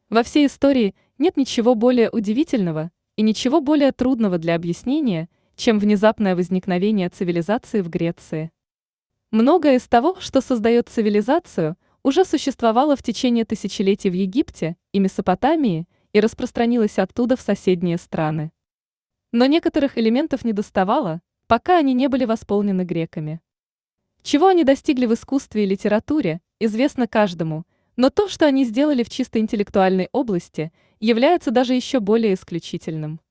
Во всей истории нет ничего более удивительного и ничего более трудного для объяснения, чем внезапное возникновение цивилизации в Греции. Многое из того, что создает цивилизацию, уже существовало в течение тысячелетий в Египте и Месопотамии и распространилось оттуда в соседние страны. Но некоторых элементов недоставало, пока они не были восполнены греками. Чего они достигли в искусстве и литературе, известно каждому, но то, что они сделали в чисто интеллектуальной области, является даже еще более исключительным.